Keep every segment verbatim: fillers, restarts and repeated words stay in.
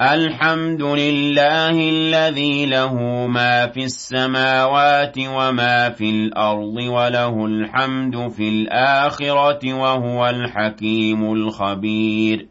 الحمد لله الذي له ما في السماوات وما في الأرض وله الحمد في الآخرة وهو الحكيم الخبير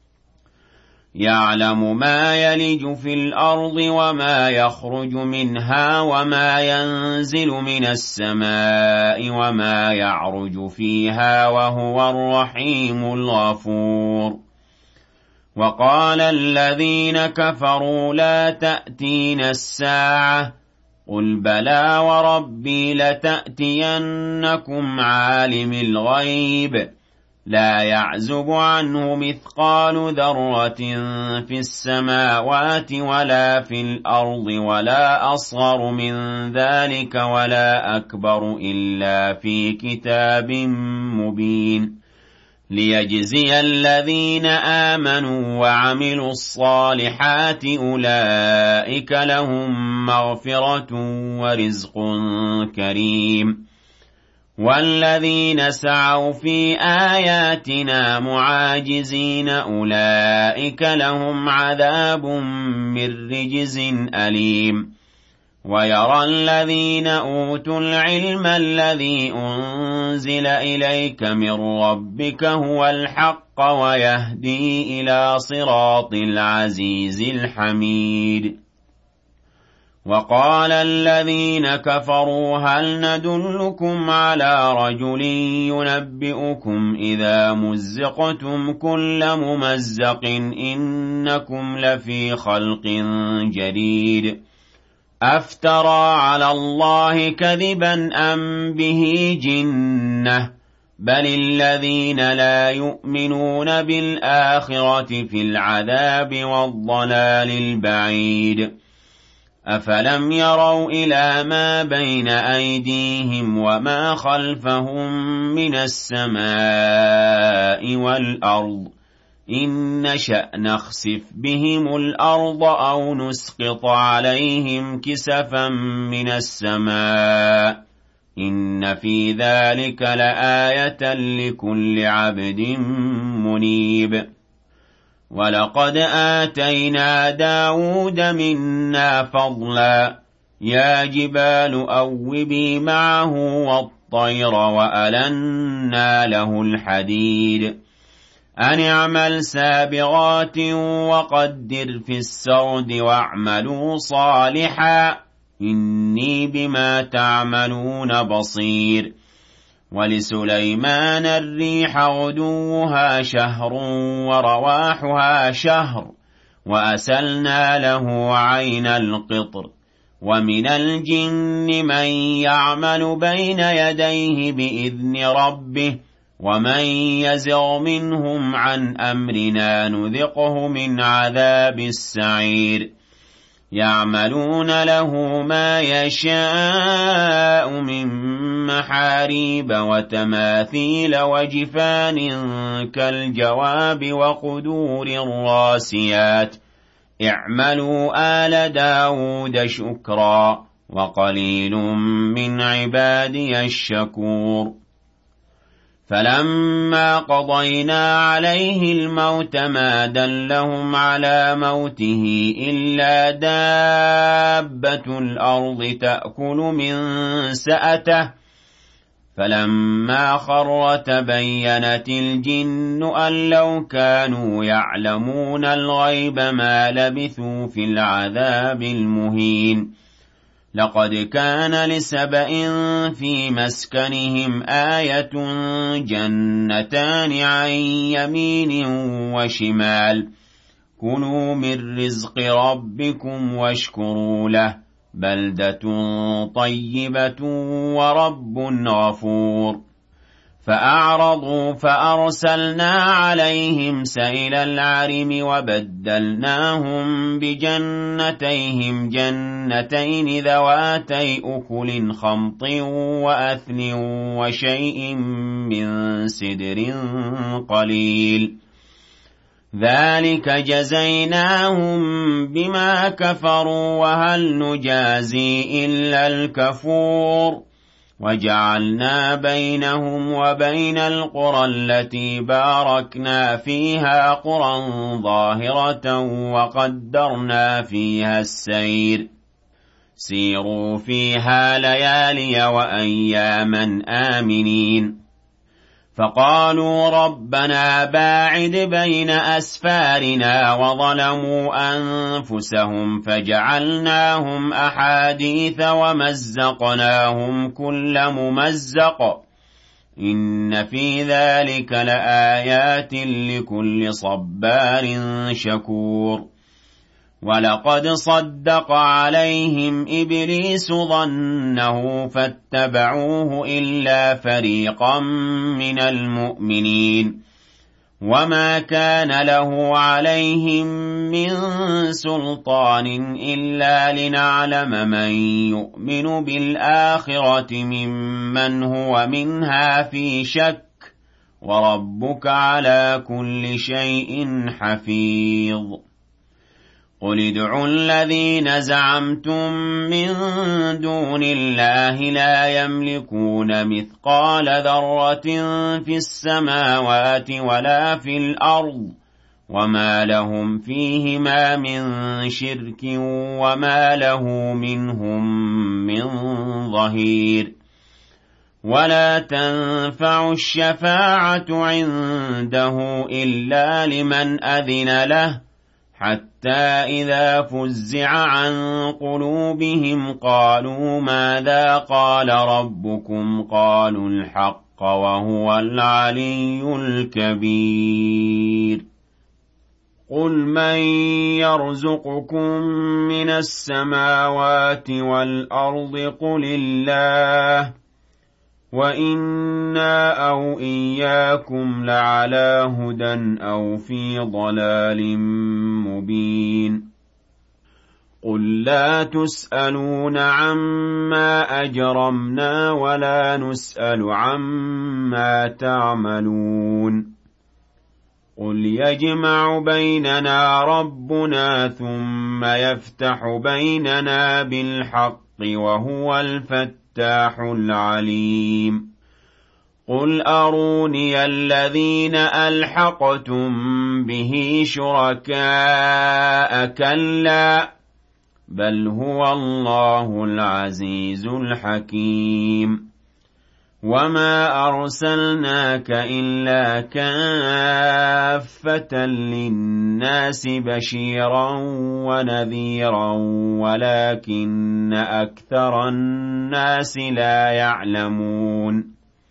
يعلم ما يلج في الأرض وما يخرج منها وما ينزل من السماء وما يعرج فيها وهو الرحيم الغفور وقال الذين كفروا لا تأتينا الساعة قل بلى وربي لتأتينكم عالم الغيب لا يعزب عنه مثقال ذرة في السماوات ولا في الأرض ولا أصغر من ذلك ولا أكبر إلا في كتاب مبين ليجزي الذين آمنوا وعملوا الصالحات أولئك لهم مغفرة ورزق كريم والذين سعوا في آياتنا معاجزين أولئك لهم عذاب من رجز أليم ويرى الذين أوتوا العلم الذي أنزل إليك من ربك هو الحق ويهدي إلى صراط العزيز الحميد وقال الذين كفروا هل ندلكم على رجل ينبئكم إذا مزقتم كل ممزق إنكم لفي خلق جديد أفترى على الله كذبا أم به جنة بل الذين لا يؤمنون بالآخرة في العذاب والضلال البعيد أفلم يروا إلى ما بين أيديهم وما خلفهم من السماء والأرض إن نشأ نخسف بهم الأرض أو نسقط عليهم كسفا من السماء إن في ذلك لآية لكل عبد منيب ولقد آتينا داود منا فضلا يا جبال أوبي معه والطير وألنا له الحديد أن اعمل سابغات وقدر في السرد واعملوا صالحا إني بما تعملون بصير ولسليمان الريح غدوها شهر ورواحها شهر وأسلنا له عين القطر ومن الجن من يعمل بين يديه بإذن ربه ومن يزغ منهم عن أمرنا نذقه من عذاب السعير يعملون له ما يشاء من محاريب وتماثيل وجفان كالجواب وقدور الراسيات اعملوا آل داود شكرا وقليل من عبادي الشكور فلما قضينا عليه الموت ما دلهم على موته إلا دابة الأرض تأكل من سأته فلما خر تبينت الجن أن لو كانوا يعلمون الغيب ما لبثوا في العذاب المهين لقد كان لسبإ في مسكنهم آية جنتان عن يمين وشمال كلوا من رزق ربكم واشكروا له بلدة طيبة ورب غفور فأعرضوا فأرسلنا عليهم سيل العرم وبدلناهم بجنتيهم جنتين ذواتي أكل خمط وأثن وشيء من سدر قليل ذلك جزيناهم بما كفروا وهل نجازي إلا الكفور وجعلنا بينهم وبين القرى التي باركنا فيها قرى ظاهرة وقدرنا فيها السير سيروا فيها ليالي وأياما آمنين فقالوا ربنا باعد بين أسفارنا وظلموا أنفسهم فجعلناهم أحاديث ومزقناهم كل ممزق إن في ذلك لآيات لكل صبار شكور ولقد صدق عليهم إبليس ظنه فاتبعوه إلا فريقا من المؤمنين وما كان له عليهم من سلطان إلا لنعلم من يؤمن بالآخرة ممن هو منها في شك وربك على كل شيء حفيظ قل ادعوا الذين زعمتم من دون الله لا يملكون مثقال ذرة في السماوات ولا في الأرض وما لهم فيهما من شرك وما له منهم من ظهير ولا تنفع الشفاعة عنده إلا لمن أذن له حتى إذا فزع عن قلوبهم قالوا ماذا قال ربكم قالوا الحق وهو العلي الكبير قل من يرزقكم من السماوات والأرض قل الله وإنا أو إياكم لعلى هدى أو في ضلال مبين قل لا تسألون عما أجرمنا ولا نسأل عما تعملون قل يجمع بيننا ربنا ثم يفتح بيننا بالحق وهو الفتح العليم قل أروني الذين ألحقتم به شركاء كلا بل هو الله العزيز الحكيم وما أرسلناك إلا كافة للناس بشيرا ونذيرا ولكن أكثر الناس لا يعلمون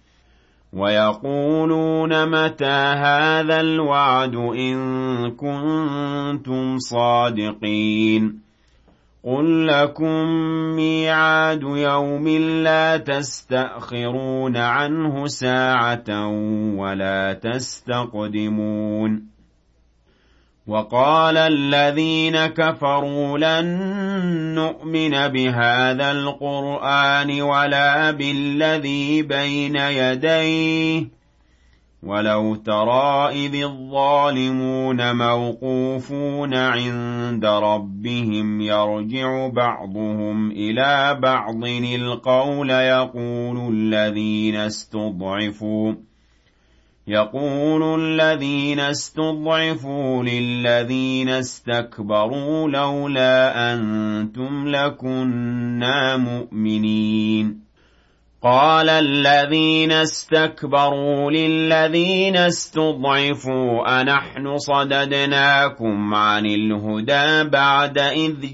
ويقولون متى هذا الوعد إن كنتم صادقين قل لكم ميعاد يوم لا تستأخرون عنه ساعة ولا تستقدمون وقال الذين كفروا لن نؤمن بهذا القرآن ولا بالذي بين يديه ولو ترى إذ الظالمون موقوفون عند ربهم يرجع بعضهم إلى بعض القول يقول الذين استضعفوا يقول الذين استضعفوا للذين استكبروا لولا أنتم لكنا مؤمنين قال الذين استكبروا للذين استضعفوا أنحن صددناكم عن الهدى بعد إذ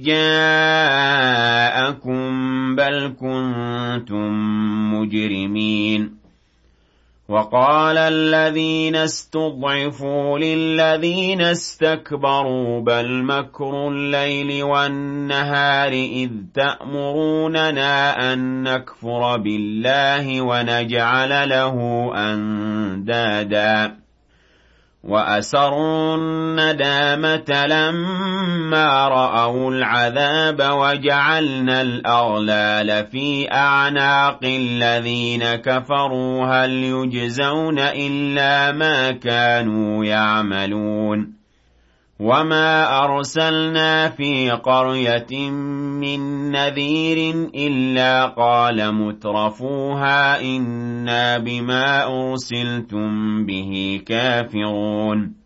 جاءكم بل كنتم مجرمين وقال الذين استضعفوا للذين استكبروا بل مكر الليل والنهار إذ تأمروننا أن نكفر بالله ونجعل له أندادا وأسروا الندامة لما رأوا العذاب وجعلنا الأغلال في أعناق الذين كفروا هل يجزون إلا ما كانوا يعملون وَمَا أَرْسَلْنَا فِي قَرْيَةٍ مِّن نَّذِيرٍ إِلَّا قَالَ مُتْرَفُوهَا إِنَّا بِمَا أُرْسِلْتُم بِهِ كَافِرُونَ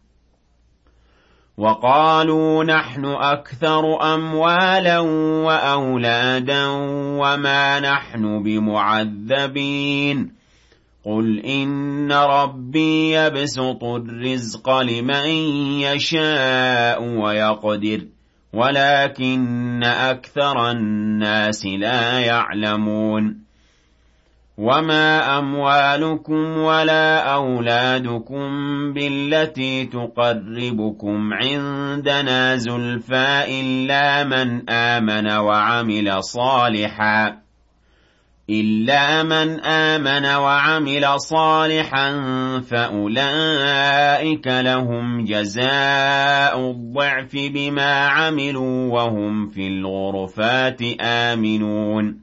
وَقَالُوا نَحْنُ أَكْثَرُ أَمْوَالًا وَأَوْلَادًا وَمَا نَحْنُ بِمُعَذَّبِينَ قُلْ إِنَّ رَبِّي يَبْسُطُ الرِّزْقَ لِمَن يَشَاءُ وَيَقْدِرُ وَلَكِنَّ أَكْثَرَ النَّاسِ لَا يَعْلَمُونَ وَمَا أَمْوَالُكُمْ وَلَا أَوْلَادُكُمْ بِالَّتِي تُقَرِّبُكُمْ عِندَنَا زُلْفَىٰ إِلَّا مَنْ آمَنَ وَعَمِلَ صَالِحًا إِلَّا مَنْ آمَنَ وَعَمِلَ صَالِحًا فَأُولَئِكَ لَهُمْ جَزَاءُ الضِّعْفِ بِمَا عَمِلُوا وَهُمْ فِي الْغُرُفَاتِ آمِنُونَ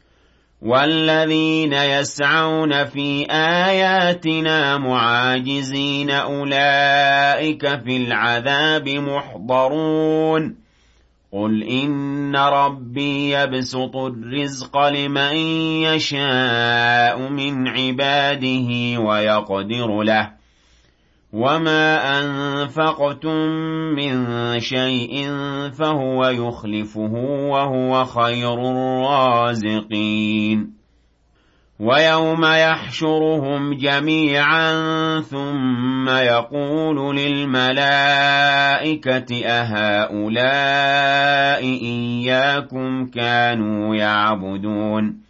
وَالَّذِينَ يَسْعَوْنَ فِي آيَاتِنَا مُعَاجِزِينَ أُولَئِكَ فِي الْعَذَابِ مُحْضَرُونَ قُلْ إِنَّ رَبِّي يَبْسُطُ الرِّزْقَ لِمَن يَشَاءُ مِنْ عِبَادِهِ وَيَقْدِرُ لَهُ وَمَا أَنفَقْتُم مِّن شَيْءٍ فَهُوَ يُخْلِفُهُ وَهُوَ خَيْرُ الرَّازِقِينَ وَيَوْمَ يَحْشُرُهُمْ جَمِيعًا ثُمَّ يَقُولُ لِلْمَلَائِكَةِ أَهَٰؤُلَاءِ إِيَّاكُمْ كَانُوا يَعْبُدُونَ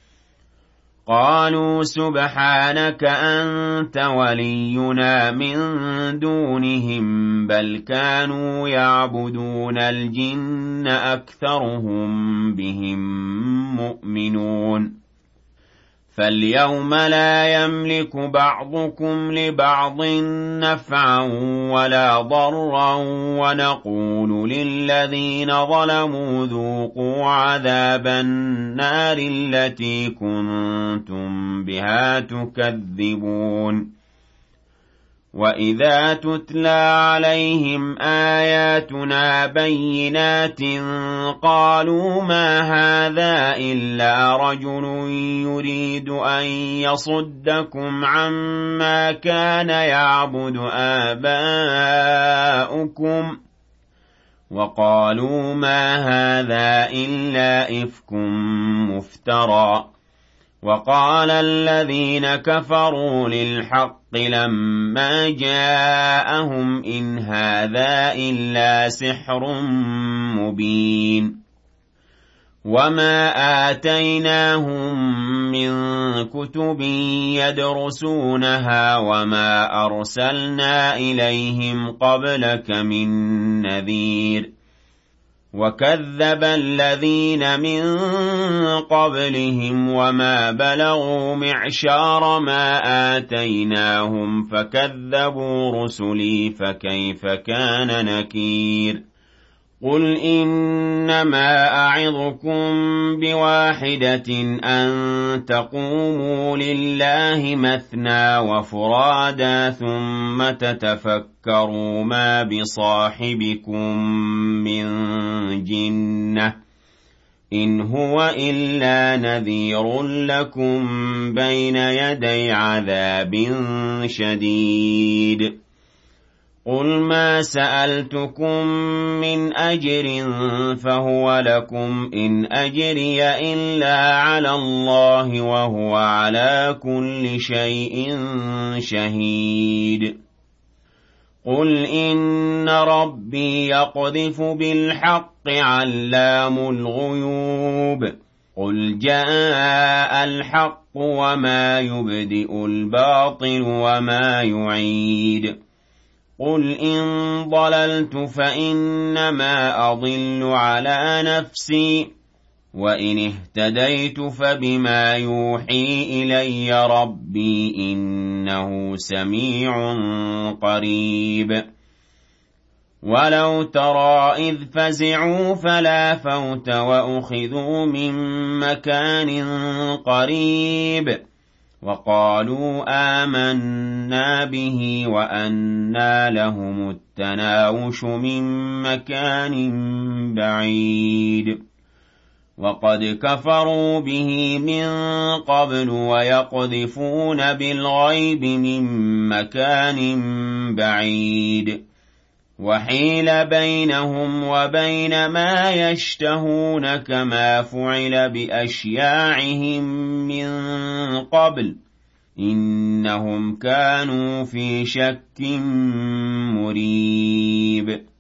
قَالُوا سُبْحَانَكَ أَنتَ وَلِيُّنَا مِن دُونِهِم بَلْ كَانُوا يَعْبُدُونَ الْجِنَّ أَكْثَرُهُم بِهِم مُّؤْمِنُونَ فَالْيَوْمَ لَا يَمْلِكُ بَعْضُكُمْ لِبَعْضٍ نَّفْعًا وَلَا ضَرًّا وَنَقُولُ لِلَّذِينَ ظَلَمُوا ذُوقُوا عَذَابَ النَّارِ الَّتِي كُنتُم بِهَا تُكَذِّبُونَ وَإِذَا تُتْلَىٰ عَلَيْهِمْ آيَاتُنَا بَيِّنَاتٍ قَالُوا مَا هَٰذَا إِلَّا رَجُلٌ يُرِيدُ أَن يَصُدَّكُمْ عَمَّا كَانَ يَعْبُدُ آبَاؤُكُمْ وَقَالُوا مَا هَٰذَا إِلَّا إِفْكٌ مُّفْتَرًى وَقَالَ الَّذِينَ كَفَرُوا لِلْحَقِّ لَمَّا جَاءَهُمْ إِنْ هَٰذَا إِلَّا سِحْرٌ مُّبِينٌ وَمَا آتَيْنَاهُم مِّن كُتُبٍ يَدْرُسُونَهَا وَمَا أَرْسَلْنَا إِلَيْهِمْ قَبْلَكَ مِن نَّذِيرٍ وَكَذَّبَ الَّذِينَ مِن قَبْلِهِمْ وَمَا بَلَغُوا مِعْشَارَ مَا آتَيْنَاهُمْ فَكَذَّبُوا رُسُلِي فَكَيْفَ كَانَ نَكِيرِ قُلْ إِنَّمَا أَعِظُكُم بِوَاحِدَةٍ أَن تَقُومُوا لِلَّهِ مَثْنَىٰ وَفُرَادَىٰ ثُمَّ تَتَفَكَّرُوا مَا بِصَاحِبِكُم مِّن جِنَّةٍ إِنْ هُوَ إِلَّا نَذِيرٌ لَّكُم بَيْنَ يَدَيْ عَذَابٍ شَدِيدٍ قُلْ مَا سَأَلْتُكُم مِّنْ أَجْرٍ فَهُوَ لَكُمْ إِنْ أَجْرِيَ إِلَّا عَلَى اللَّهِ وَهُوَ عَلَىٰ كُلِّ شَيْءٍ شَهِيدٌ قُلْ إِنَّ رَبِّي يَقْذِفُ بِالْحَقِّ عَلَّامُ الْغُيُوبِ قُلْ جَاءَ الْحَقُّ وَمَا يُبْدِئُ الْبَاطِلُ وَمَا يُعِيدُ قُلْ إِن ضَلَلْتُ فَإِنَّمَا أَضِلُّ عَلَىٰ نَفْسِي وَإِنِ اهْتَدَيْتُ فَبِمَا يُوحِي إِلَيَّ رَبِّي إِنَّهُ سَمِيعٌ قَرِيبٌ وَلَوْ تَرَىٰ إِذْ فَزِعُوا فَلَا فَوْتَ وَأُخِذُوا مِن مَّكَانٍ قَرِيبٍ وقالوا آمنا به وأنى لهم التناوش من مكان بعيد وقد كفروا به من قبل ويقذفون بالغيب من مكان بعيد وحيل بينهم وبين ما يشتهون كما فعل بأشياعهم من قبل إنهم كانوا في شك مريب